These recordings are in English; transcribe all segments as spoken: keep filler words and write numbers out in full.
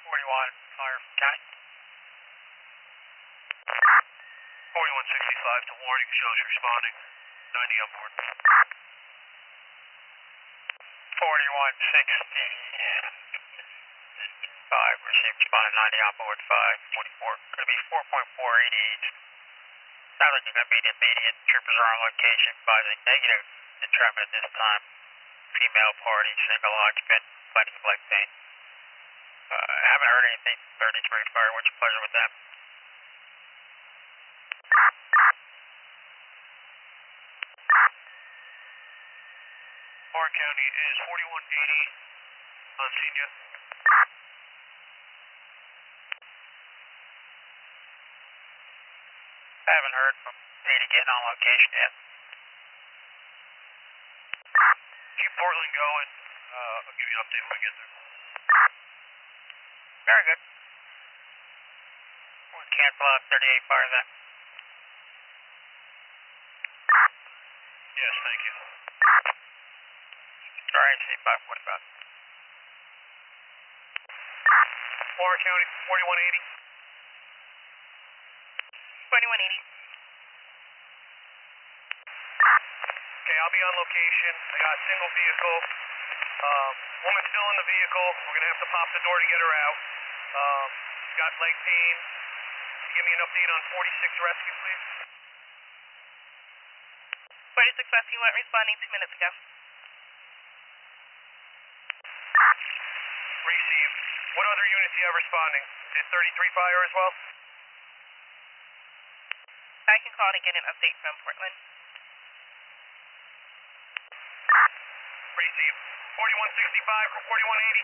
forty-one, fire from county. forty-one sixty-five to warning, shows responding, ninety on board. forty-one sixty-five, received responding ninety on board, five forty-four. Gonna be four point four eight. Sounds like you're gonna be the immediate. Troopers are on location, advising negative entrapment at this time. Female party, single occupant, fighting black paint. Uh, haven't heard anything. thirty-three fire, what's your pleasure with that? Warren County is forty-one eighty on Xenia. I haven't heard from eighty getting on location yet. Keep Portland going. Uh, I'll give you an update when we get there. Very good. We'll cancel out thirty-eight fire then. Yes, thank you. Sorry, C five forty-five. Warren County, forty-one eighty. forty-one eighty. Okay, I'll be on location. I got a single vehicle. Um, woman's still in the vehicle. We're going to have to pop the door to get her out. Um, she's got leg pain. Can you give me an update on forty-six rescue, please? forty-six rescue went responding two minutes ago. Received. What other units do you have responding? Is thirty-three fire as well? I can call to get an update from Portland. Received. forty-one sixty-five for forty-one eighty.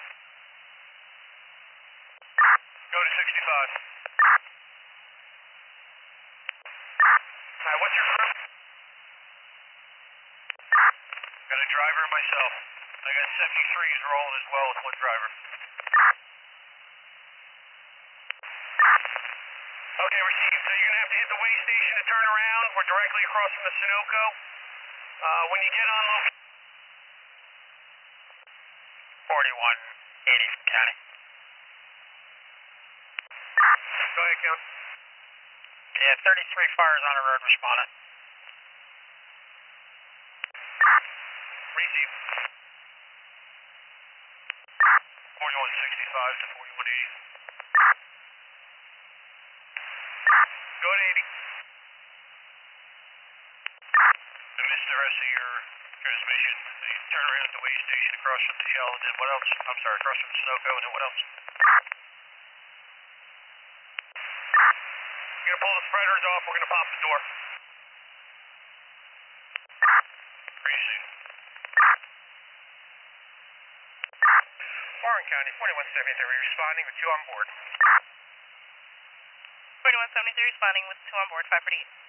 Go to sixty-five. Alright, what's your crew? Got a driver and myself. I got seventy-threes rolling as well with one driver. Okay, received. So you're going to have to hit the way station to turn around. We're directly across from the Sunoco. Uh, when you get on location... forty-one eighty from county. Go ahead, Count. Yeah, thirty-three fires on the road responding. Received. forty-one sixty-five to forty-one eighty. Go to eighty. I missed the rest of your transmission. You turn around at the way station across from the Shell, and then what else? I'm sorry, across from the Sunoco, and then what else? You're going to pull the spreaders off. We're going to pop the door. Received. Warren County, forty-one seventy-three, responding with two on board. forty-one seventy-three responding with two on board, five forty-eight.